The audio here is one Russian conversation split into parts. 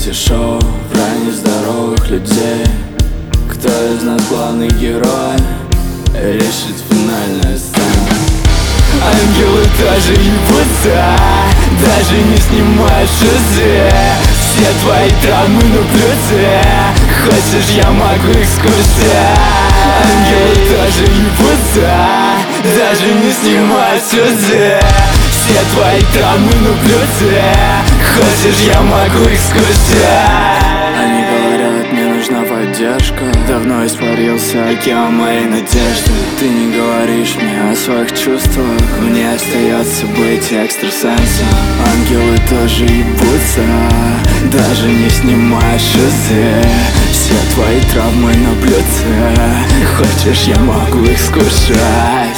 реалити-шоу про нездоровых людей. Кто из нас главный герой? Решит финальная сцена. Ангелы тоже ебутся, даже не снимают шизы. Все твои травмы на плюсе. Хочешь, я могу экскурсия. Ангелы тоже ебутся, даже не снимают шизы. Все твои травмы на плюсе. Хочешь, я могу экскурсия. Они говорят, мне нужна поддержка. Давно испарился океан моей надежды. Ты не говоришь мне о своих чувствах. Мне остается быть экстрасенсом. Ангелы тоже ебутся, даже не снимая шизы. Все твои травмы на блюдце. Хочешь, я могу их скушать.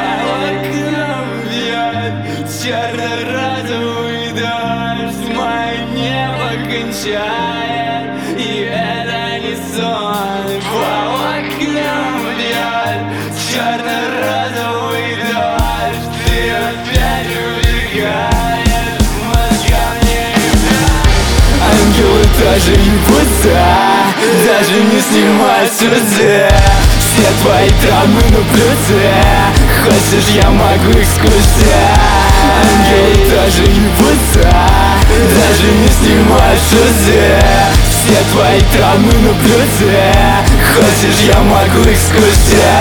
Черно-розовый дождь мое небо кончает, и это не сон. По окнам бьет черно-розовый дождь. Ты опять убегаешь, мозгам не играй. Ангелы тоже ебутся, даже не снимают шизы. Все твои травмы на плюсе. Хочешь, я могу экскурсия. Ангелы тоже ебутся, даже не снимают шизы. Все твои травмы на плюсе. Хочешь, я могу экскурсия.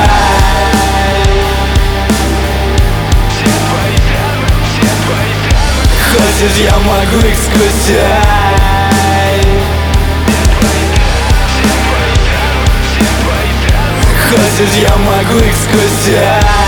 Хочешь, я могу экскурсия. Хочешь, я могу экскурсия.